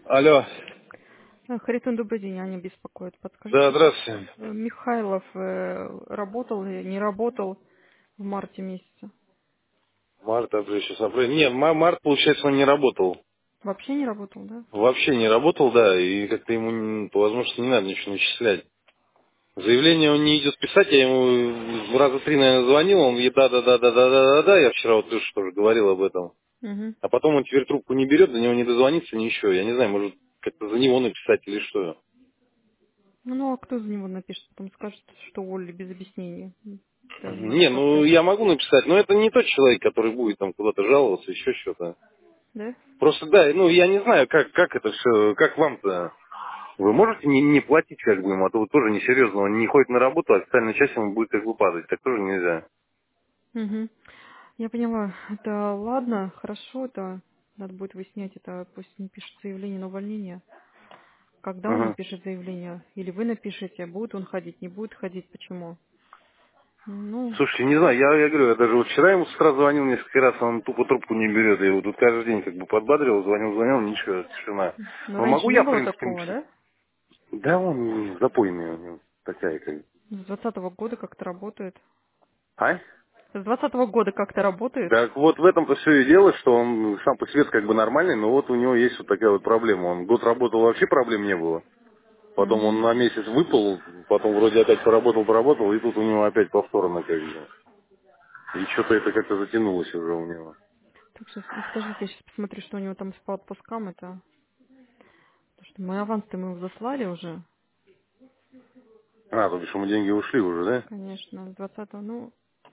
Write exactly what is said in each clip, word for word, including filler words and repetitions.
Алло. Э, Харитон, добрый день, Аня беспокоит. Да, Подскажите, здравствуйте. э, Михайлов э, работал или не работал в марте месяце? Март, апрель, сейчас апрель. Нет, ма- март, получается, он не работал. Вообще не работал, да? Вообще не работал, да, и как-то ему, м, по возможности, не надо ничего начислять. Заявление он не идет писать, я ему раза три, наверное, звонил, он говорит, да-да-да-да-да-да-да, я вчера вот тоже тоже говорил об этом. Угу. А потом он теперь трубку не берет, до него не дозвониться, ничего. Я не знаю, может, как-то за него написать или что. Ну, а кто за него напишет? Потом скажет, что уволили без объяснения. М, Это не Не, ну, процесс, я могу написать, но это не тот человек, который будет там куда-то жаловаться, еще что-то. да? Просто да, ну я не знаю, как, как это все, как вам-то. Вы можете не, не платить как бы ему, а то вы тоже несерьезно, он не ходит на работу, а официальная часть ему будет как бы падать. Так тоже нельзя. Угу. Я поняла. Это ладно, хорошо, это надо будет выяснять, это пусть напишет заявление на увольнение. Когда он Ага. напишет заявление? Или вы напишете, будет он ходить, не будет ходить, почему? Ну, Слушайте, не знаю, я, я говорю, я даже вот вчера ему с утра звонил несколько раз, он тупо трубку не берет. Я его тут каждый день как бы подбадривал, звонил, звонил, ничего, тишина. но Но раньше могу не я, в было принципе, такого, написать? да? Да он запойный у него такая как бы. С двадцатого года как-то работает. А? С двадцатого года как-то работает. Так вот в этом-то все и дело, что он сам по себе как бы нормальный, но вот у него есть вот такая вот проблема. Он год работал, вообще проблем не было. Потом он Угу. на месяц выпал, потом вроде опять поработал, поработал, и тут у него опять повторно как бы. И что-то это как-то затянулось уже у него. Так, сейчас, подождите, я сейчас посмотрю, что у него там по отпускам. Это, потому что мы аванс-то мы его заслали уже, А, то бишь ему деньги ушли уже, да? конечно, с двадцатого. Ну,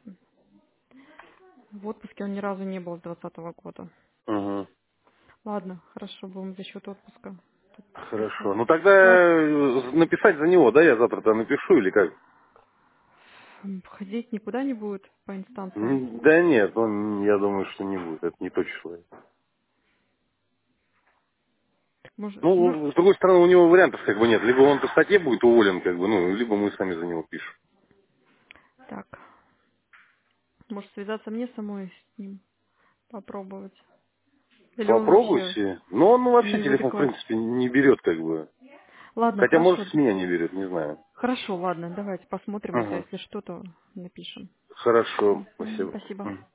в отпуске он ни разу не был с двадцатого года. Угу. Ладно, хорошо, будем за счет отпуска тут писать. Хорошо. Ну тогда Ладно, э, написать за него, да, я завтра-то напишу или как? ходить никуда не будет по инстанциям. М, Да нет, он, я думаю, что не будет, это не тот человек. Может, может, Ну, с другой стороны, у него вариантов как бы нет. Либо он по статье будет уволен, как бы, ну, либо мы сами за него пишем. так, может связаться мне самой с ним, попробовать. Или он вообще Попробуйте. Но он ну, вообще не телефон, в адекват. принципе, не берет, как бы. Ладно, Хотя, может, хорошо. с меня не берет, не знаю. Хорошо, ладно, давайте посмотрим это. Ага. Если что, то напишем. Хорошо, Мгм, спасибо. спасибо. Мгм.